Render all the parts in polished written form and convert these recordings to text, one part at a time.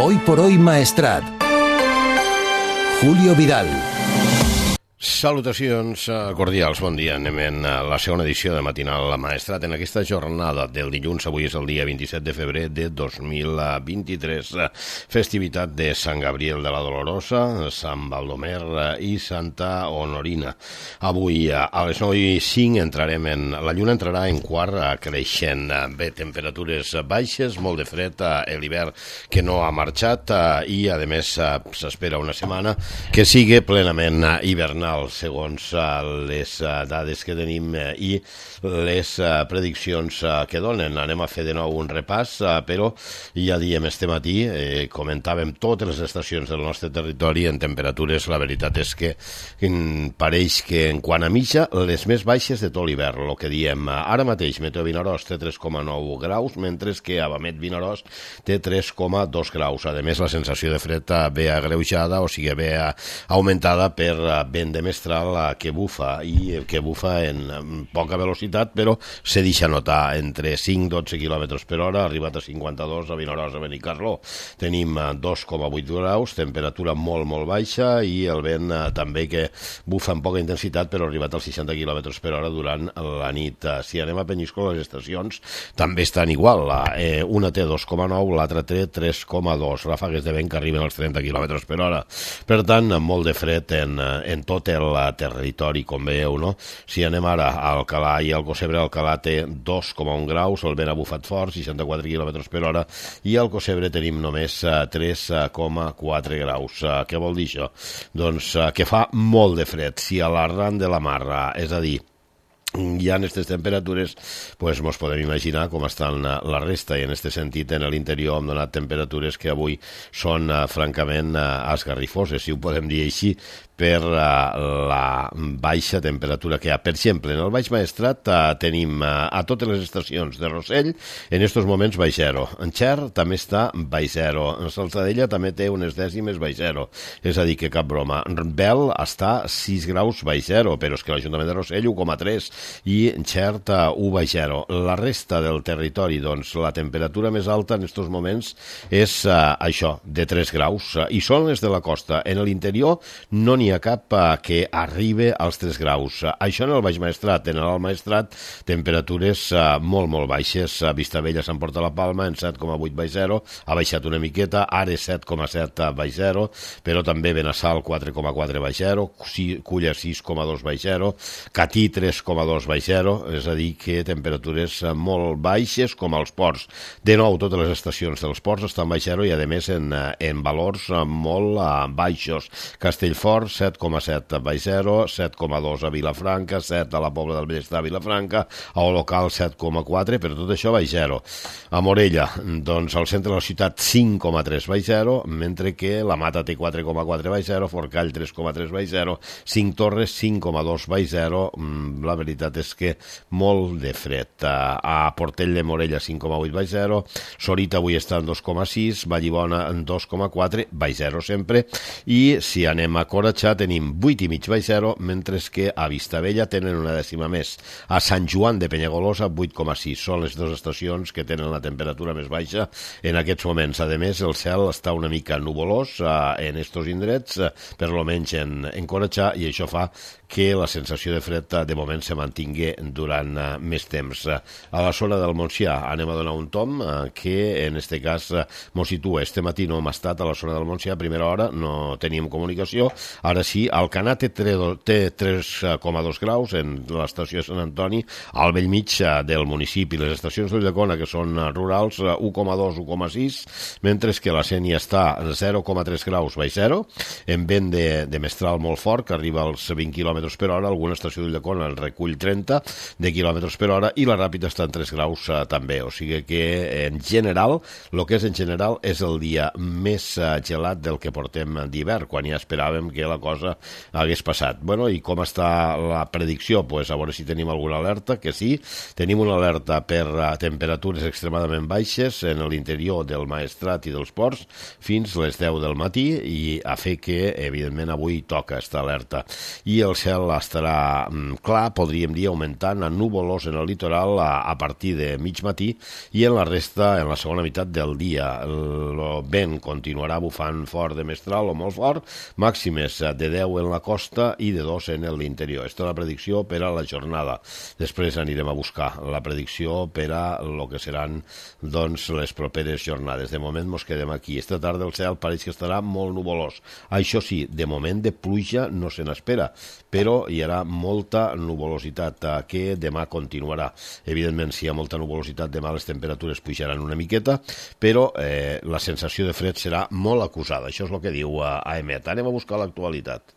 Hoy por hoy Maestrat. Julio Vidal. Salutacions cordials, bon dia. Anem en la segona edició de Matinal Maestrat en aquesta jornada del dilluns. Avui és el dia 27 de febrer de 2023, festivitat de Sant Gabriel de la Dolorosa, Sant Baldomer i Santa Honorina. Avui a les 9:05 entrarem la lluna entrarà en quart creixent. Bé, temperatures baixes, molt de fred, l'hivern que no ha marxat i a més s'espera una setmana que sigui plenament hivernal segons les dades que tenim i les prediccions que donen. Anem a fer de nou un repàs, però ja diem este matí, comentàvem totes les estacions del nostre territori en temperatures. La veritat és que pareix que en quant a mitja, les més baixes de tot l'hivern, el que diem. Ara mateix Meteo Vinaròs té 3,9 graus, mentre que Abamet Vinaròs té 3,2 graus. A més, la sensació de fred ve agreujada, o sigui, ve augmentada per vent de mestral que bufa en poca velocitat, però se deixa notar entre 5-12 km per hora, ha arribat a 52 a Vinaròs, a Benicarló. Tenim 2,8 graus, temperatura molt, molt baixa i el vent també que bufa amb poca intensitat, però ha arribat als 60 km per hora durant la nit. Si anem a Penyíscola, les estacions també estan igual. Una té 2,9, l'altra té 3,2. Ràfegues de vent que arriben als 30 km per hora. Per tant, molt de fred en tot el territori, com veieu, no? Si anem ara a Alcalà i al Alcocebre, Alcalà té 2,1 graus, el vent ha bufat fort, 64 km per hora, i al Alcocebre tenim només 3,4 graus. Què vol dir això? Doncs que fa molt de fred. Si a l'arran de la mar, és a dir, hi ha aquestes temperatures, doncs mos podem imaginar com estan la resta, i en aquest sentit en l'interior hem donat temperatures que avui són francament esgarrifoses, si ho podem dir així, per la baixa temperatura que hi ha. Per exemple, en el Baix Maestrat tenim a totes les estacions de Rossell en estos moments baix zero. En Xer també està baix zero. En Salzadella també té unes dècimes baix zero. És a dir, que cap broma. Bel està 6 graus baix zero, però és que l'Ajuntament de Rossell 1,3 i en Xert 1 baix zero. La resta del territori, doncs, la temperatura més alta en estos moments és això, de 3 graus, i són les de la costa. En l'interior no n'hi ha cap que arribi als 3 graus. Això en el Baix Maestrat. En l'Alt Maestrat, temperatures molt, molt baixes. Vistabella s'emporta la palma en 7,8 baix zero, ha baixat una miqueta, Ares 7,7 baix zero, però també Benassal 4,4 baix zero, Culla 6,2 baix zero, Catí 3,2 baix zero, és a dir, que temperatures molt baixes com als ports. De nou, totes les estacions dels ports estan baix zero i, a més, en valors molt baixos. Castellfort, 7,7 baix zero, 7,2 a Vilafranca, 7 a la Pobla del Bellestar a Vilafranca, a Olocal 7,4, però tot això baix zero. A Morella, doncs al centre de la ciutat 5,3 baix zero, mentre que la Mata té 4,4 baix zero, Forcall 3,3 baix zero, 5 Torres 5,2 baix zero. La veritat és que molt de fred. A Portell de Morella 5,8 baix zero, Sorita avui està en 2,6, Vallibona en 2,4 baix zero sempre, i si anem a Coratxà tenim 8,5 baix zero, mentre que a Vistabella tenen una dècima més. A Sant Joan de Penyagolosa 8,6. Són les dues estacions que tenen la temperatura més baixa en aquests moments. A més, el cel està una mica nuvolós en estos indrets, per lo menys en Coratxà, i això fa que la sensació de fred de moment se mantingui durant més temps. A la zona del Montsià anem a donar un tom que en este cas mos situa. Este matí no hem estat a la zona del Montsià a primera hora, no teníem comunicació. Ara sí, Alcanar té 3,2 graus en l'estació de Sant Antoni, al bell mig del municipi. Les estacions d'Ulldecona, que són rurals, 1,2, 1,6, mentre que la Sénia està a 0,3 graus baix zero, en vent de mestral molt fort, que arriba als 20 km per hora. Alguna estació d'Ulldecona el recull 30 de km per hora, i la Ràpita està en 3 graus també. O sigui que en general, el que és en general, és el dia més gelat del que portem d'hivern, quan ja esperàvem que la cosa hagués passat. Bueno, i com està la predicció? Pues a veure si tenim alguna alerta, que sí. Tenim una alerta per temperatures extremadament baixes en l'interior del Maestrat i dels ports fins les 10 del matí, i a fer que, evidentment, avui toca esta alerta. I el cel estarà clar, podria diem dia, augmentant a núvolos en el litoral a partir de mig matí i en la resta en la segona meitat del dia. El vent continuarà bufant fort de mestral o molt fort, màximes de 10 en la costa i de 2 en l'interior. Aquesta és la predicció per a la jornada. Després anirem a buscar la predicció per a el que seran doncs, les properes jornades. De moment ens quedem aquí. Esta tarda el cel pareix que estarà molt nuvolós. Això sí, de moment de pluja no se n'espera, però hi haurà molta nuvolositat que demà continuarà. Evidentment, si hi ha molta nuvolositat, demà les temperatures pujaran una miqueta, però la sensació de fred serà molt acusada. Això és el que diu AEMET. Anem a buscar l'actualitat.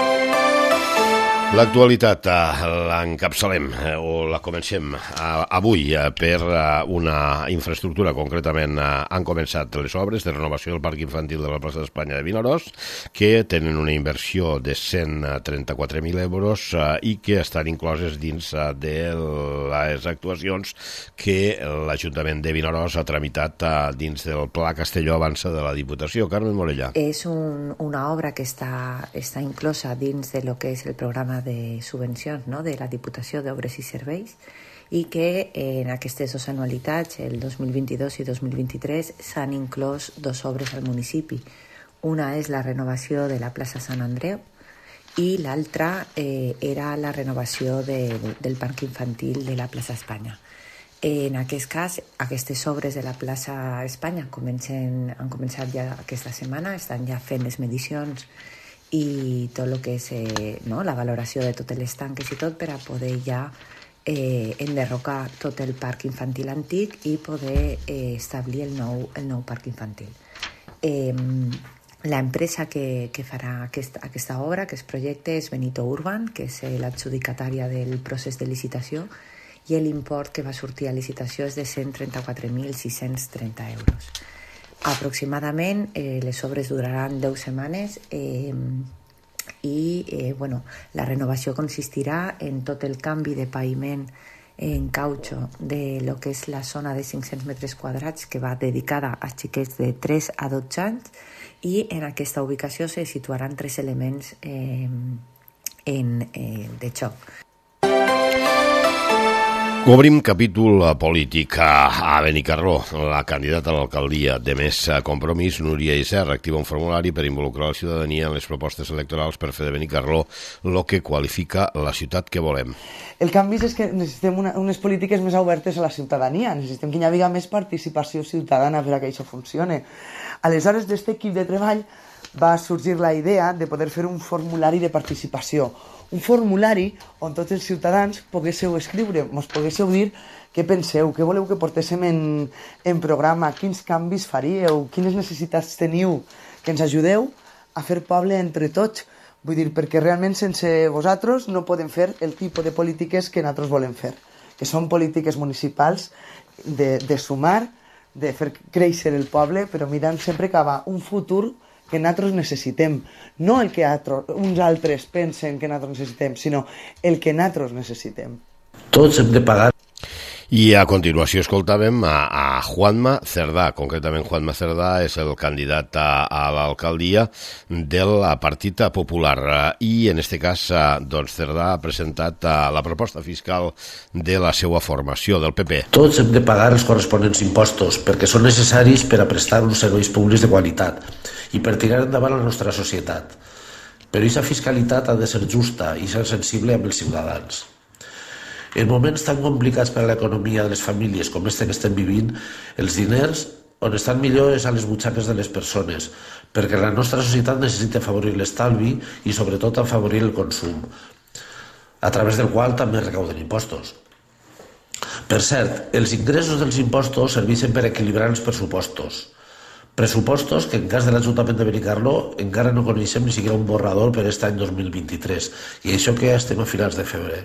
L'actualitat l'encapçalem o la comencem avui per una infraestructura. Concretament han començat les obres de renovació del Parc Infantil de la plaça d'Espanya de Vinaròs, que tenen una inversió de 134.000 euros i que estan incloses dins de les actuacions que l'Ajuntament de Vinaròs ha tramitat dins del Pla Castelló Avança de la Diputació. Carmen Morella. És una obra que està inclosa dins de lo que és el programa de subvencions, no?, de la Diputació d'Obres i Serveis, i que en aquestes dues anualitats, el 2022 i 2023, s'han inclòs dues obres al municipi. Una és la renovació de la plaça Sant Andreu i l'altra era la renovació del parc infantil de la plaça Espanya. En aquest cas, aquestes obres de la plaça Espanya han començat ja aquesta setmana, estan ja fent les medicions i tot el que és la valoració de totes les tanques i tot per a poder ja enderrocar tot el parc infantil antic i poder establir el nou parc infantil. L'empresa que farà aquesta obra, aquest projecte, és Benito Urban, que és l'adjudicatària del procés de licitació, i l'import que va sortir a licitació és de 134.630 euros. Aproximadament les obres duraran 10 setmanes i la renovació consistirà en tot el canvi de paviment en cautxo de lo que és la zona de 500 metres quadrats que va dedicada a xiquets de 3 a 12 anys, i en aquesta ubicació se situaran 3 elements de xoc. Obrim capítol polític a Benicarló. La candidata a l'alcaldia de Més Compromís, Núria Isern, activa un formulari per involucrar la ciutadania en les propostes electorals per fer de Benicarló el que qualifica la ciutat que volem. El canvi és que necessitem unes polítiques més obertes a la ciutadania, necessitem que hi hagi més participació ciutadana per a que això funcione. Aleshores, d'aquest equip de treball va sorgir la idea de poder fer un formulari de participació, un formulari on tots els ciutadans poguéssiu escriure, ens poguéssiu dir què penseu, què voleu que portéssim en programa, quins canvis faríeu, quines necessitats teniu, que ens ajudeu a fer poble entre tots. Vull dir, perquè realment sense vosaltres no podem fer el tipus de polítiques que nosaltres volem fer, que són polítiques municipals de sumar, de fer créixer el poble, però mirant sempre cap a un futur que nosaltres necessitem, no el que uns altres pensen que nosaltres necessitem, sinó el que nosaltres necessitem. Tots hem de pagar. I a continuació escoltàvem a Juanma Cerdà. Concretament, Juanma Cerdà és el candidat a l'alcaldia del Partit Popular. I en aquest cas, doncs, Cerdà ha presentat la proposta fiscal de la seva formació, del PP. Tots hem de pagar els corresponents impostos perquè són necessaris per a prestar uns serveis públics de qualitat i per tirar endavant la nostra societat. Però aquesta fiscalitat ha de ser justa i ser sensible amb els ciutadans. En moments tan complicats per a l'economia de les famílies com este que estem vivint, els diners on estan millor és a les butxaques de les persones, perquè la nostra societat necessita afavorir l'estalvi i sobretot afavorir el consum, a través del qual també recauden impostos. Per cert, els ingressos dels impostos serveixen per equilibrar els pressupostos. Pressupostos que en cas de l'Ajuntament de Benicarló encara no coneixem ni siquiera un borrador per aquest any 2023, i això que ja estem a finals de febrer.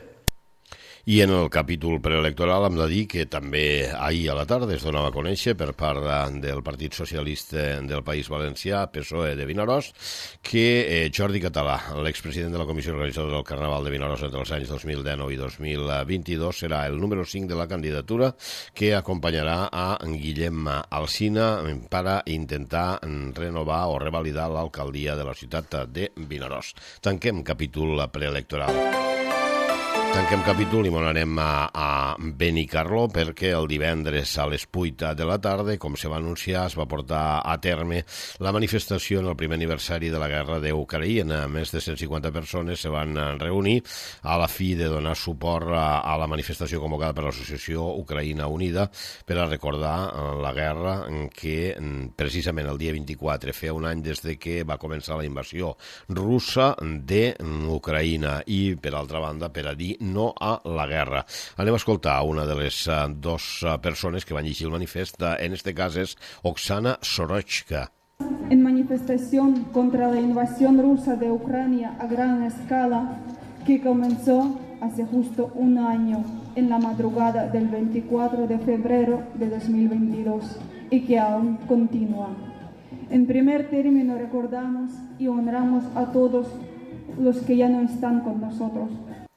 I en el capítol preelectoral hem de dir que també ahir a la tarda es donava a conèixer per part del Partit Socialista del País Valencià, PSOE de Vinaròs, que Jordi Català, l'expresident de la Comissió Organitzadora del Carnaval de Vinaròs entre els anys 2019 i 2022, serà el número 5 de la candidatura que acompanyarà a Guillem Alsina per a intentar renovar o revalidar l'alcaldia de la ciutat de Vinaròs. Tanquem capítol preelectoral. Tanquem capítol i anem a Benicarló perquè el divendres a les 8 de la tarda, com se va anunciar, es va portar a terme la manifestació en el primer aniversari de la guerra d'Ucraïna. Més de 150 persones se van reunir a la fi de donar suport a la manifestació convocada per l'Associació Ucraïna Unida per a recordar la guerra en què precisament el dia 24 feia un any des de que va començar la invasió russa d'Ucraïna i, per altra banda, per a dir no a la guerra. Anem a escoltar una de les dos persones que van llegir el manifest. En este cas és Oksana Sorochka. En manifestación contra la invasión rusa de Ucrania a gran escala que comenzó hace justo un año en la madrugada del 24 de febrero de 2022 y que aún continúa. En primer término recordamos y honramos a todos los que ya no están con nosotros.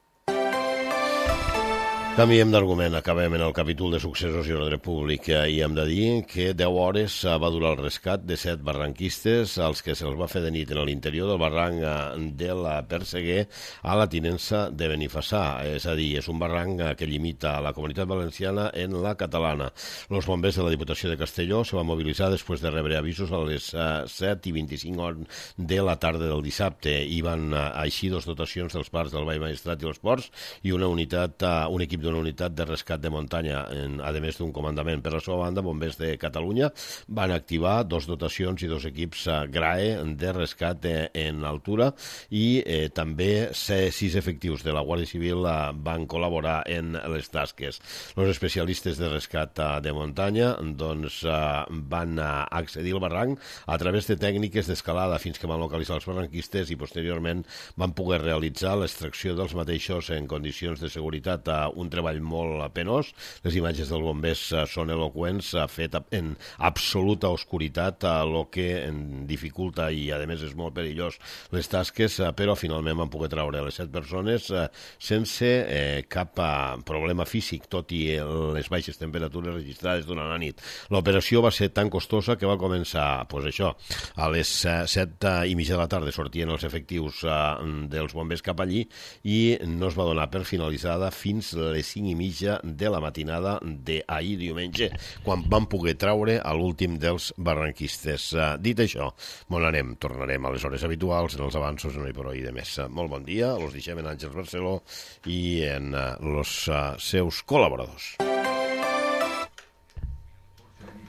Canviem d'argument, acabem en el capítol de successos i ordre públic i hem de dir que 10 hores va durar el rescat de 7 barranquistes als que se'ls va fer de nit en l'interior del barranc de la Perseguer a la tinença de Benifassà, és a dir, és un barranc que limita la Comunitat Valenciana en la catalana. Els bombers de la Diputació de Castelló se van mobilitzar després de rebre avisos a les 7:25 de la tarda del dissabte i van així 2 dotacions dels parcs del Vall Maestrat i els Ports i un equip d'una unitat de rescat de muntanya, a més d'un comandament. Per la seva banda, Bombers de Catalunya van activar 2 dotacions i 2 equips GRAE de rescat en altura i també 6 efectius de la Guàrdia Civil van col·laborar en les tasques. Els especialistes de rescat de muntanya van accedir al barranc a través de tècniques d'escalada fins que van localitzar els barranquistes i posteriorment van poder realitzar l'extracció dels mateixos en condicions de seguretat. Un treball molt penós. Les imatges dels bombers són eloqüents, fet en absoluta oscuritat, el que dificulta i, a més, és molt perillós les tasques, però finalment van poder treure les 7 persones sense cap problema físic, tot i les baixes temperatures registrades durant la nit. L'operació va ser tan costosa que va començar, a les 7:30 de la tarda sortien els efectius dels bombers cap allí i no es va donar per finalitzada fins les 5:30 de la matinada d'ahir diumenge, quan van poder treure a l'últim dels barranquistes. Dit això, tornarem a les hores habituals, en els avanços en Oi per Oi de més. Molt bon dia, els deixem en Àngels Barceló i en els seus col·laboradors.